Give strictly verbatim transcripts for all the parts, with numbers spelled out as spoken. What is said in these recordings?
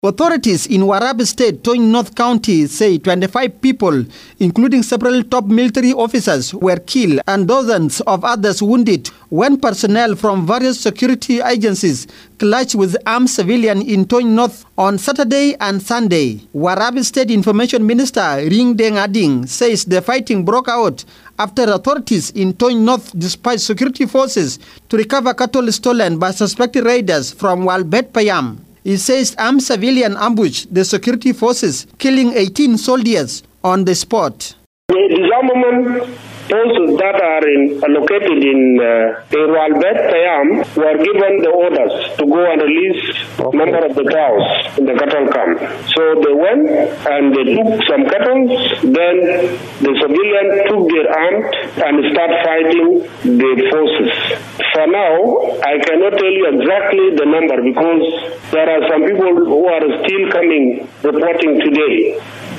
Authorities in Warab State, Tony North County, say twenty-five people, including several top military officers, were killed and dozens of others wounded when personnel from various security agencies clashed with armed civilians in Tony North on Saturday and Sunday. Warab State Information Minister Ring Deng Ading says the fighting broke out after authorities in Tony North dispatched security forces to recover cattle stolen by suspected raiders from Walbet Payam. He says armed civilian ambushed the security forces, killing eighteen soldiers on the spot. The disarmament posts that are in, uh, located in uh, Walbet Payam were given the orders to go and release a okay. number of the cows in the cattle camp. So they went and they took some cattle. Then the civilians took their arms and started fighting the forces. For now, I cannot tell you exactly the number because there are some people who are still coming reporting today.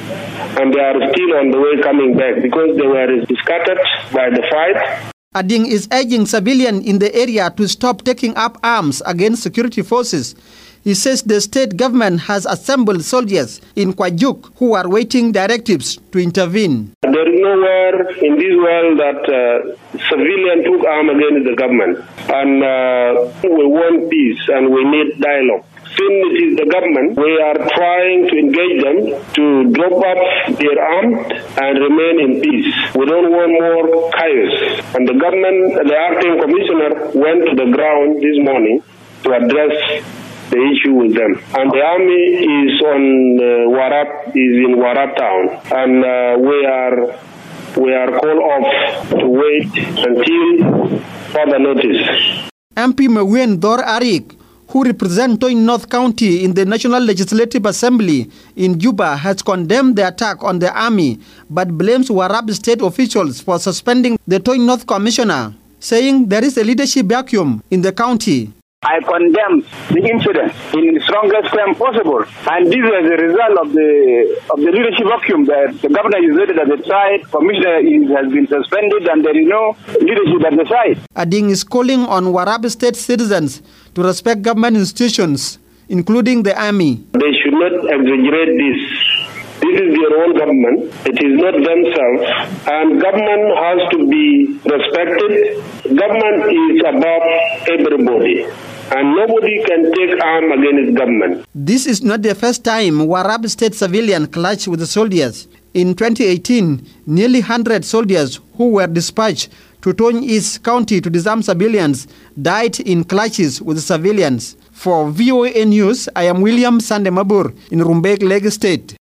And they are still on the way coming back because they were scattered by the fight. Ading is urging civilians in the area to stop taking up arms against security forces. He says the state government has assembled soldiers in Kwajuk who are waiting directives to intervene. There is nowhere in this world that uh, civilians took arms against the government. And uh, we want peace and we need dialogue. Since it is the government, we are trying to engage them to drop up their arms and remain in peace. We don't want more chaos. And the government, the acting commissioner, went to the ground this morning to address the issue with them. And the army is on uh, Warab, is in Warab town, and uh, we are we are called off to wait until further notice. M P Mawien Dor Arik, who represents Tony North County in the National Legislative Assembly in Juba, has condemned the attack on the army but blames Warab state officials for suspending the Tony North commissioner, saying there is a leadership vacuum in the county. I condemn the incident in the strongest term possible, and this is a result of the of the leadership vacuum that the governor is rated at the side, commissioner is, has been suspended, and there is no leadership at the side. Ading is calling on Warab state citizens to respect government institutions, including the army. They should not exaggerate this. This is their own government. It is not themselves. And government has to be respected. Government is above everybody. And nobody can take arm against government. This is not the first time Warab state civilians clashed with the soldiers. In twenty eighteen, nearly one hundred soldiers who were dispatched to Tony East County to disarm civilians died in clashes with civilians. For V O A News, I am William Sande Mabur in Rumbek, Lagos State.